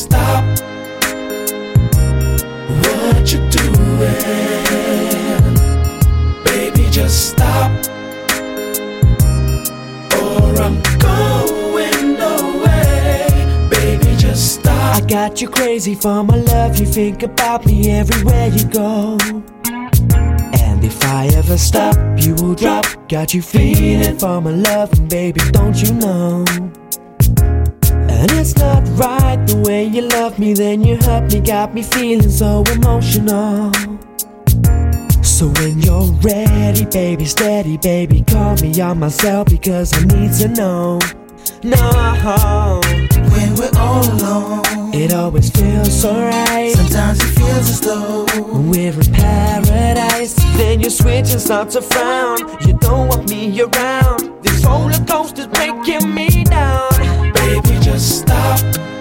stop what you're doing. Baby, just stop, or I'm going away. Baby, just stop. I got you crazy for my love. You think about me everywhere you go. And if I ever stop, you will drop. Got you feeling for my love, and baby, don't you know? And it's not right the way you love me, then you hurt me, got me feeling so emotional. So when you're ready, baby, steady, baby, call me on my cell because I need to know. No, when we're all alone, it always feels so right. Sometimes it feels as though we're in paradise. Then you switch and start to frown. You don't want me around. This roller coaster's breaking me down. Baby, just stop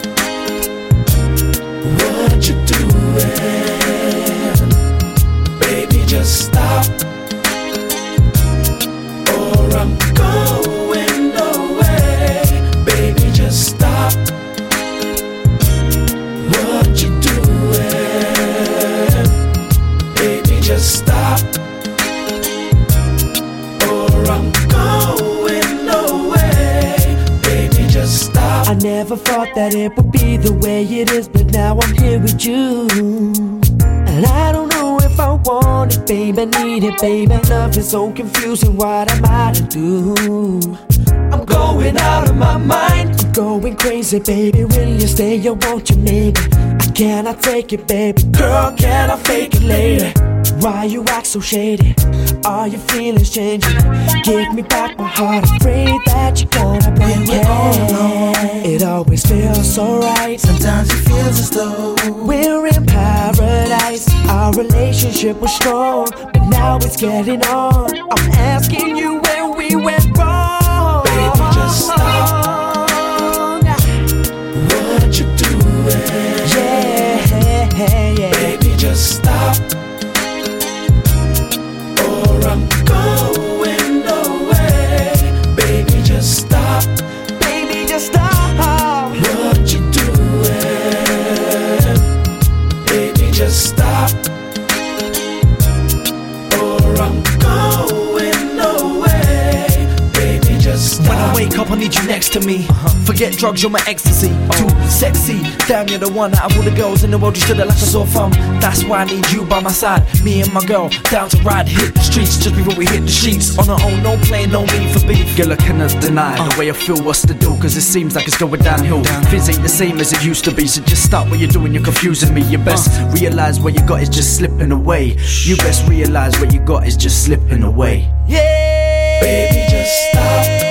what you're doing. Baby, just stop, or I'm going away. Baby, just stop what you're doing. Baby, just stop, or I'm going away. Baby, just stop. I never thought that it would be the way it is, but now I'm here with you. And I don't know if I want it, babe, I need it, babe. Love is so confusing, what am I to do? I'm going out of my mind, I'm going crazy, baby. Will you stay or won't you, maybe? I cannot take it, baby. Girl, can I fake it later? Why you act so shady? Are your feelings changing? Give me back my heart, afraid that you're gonna break it. It always feels so right. Sometimes it feels as though we're in paradise. Our relationship was strong, but now it's getting on. I'm asking you where we went wrong. Baby, just stop what you're doing. Yeah. Baby, just stop, or I'm going away. Baby, just stop. Baby, just stop what you're doing. Baby, just stop, or I'm going away. Baby, just stop. When I wake up, I need you next to me. Forget drugs, you're my ecstasy. Too sexy, damn, you're the one out of all the girls in the world. You stood there like a sore thumb. That's why I need you by my side. Me and my girl, down to ride, hit the streets just before we hit the sheets. On our own, no playing, no need for beef. Girl, I cannot deny the way I feel, what's the deal? Cause it seems like it's going downhill. Things ain't the same as it used to be. So just stop what you're doing, you're confusing me. You best realize what you got is just slipping away. You best realize what you got is just slipping away. Yeah. Baby, just stop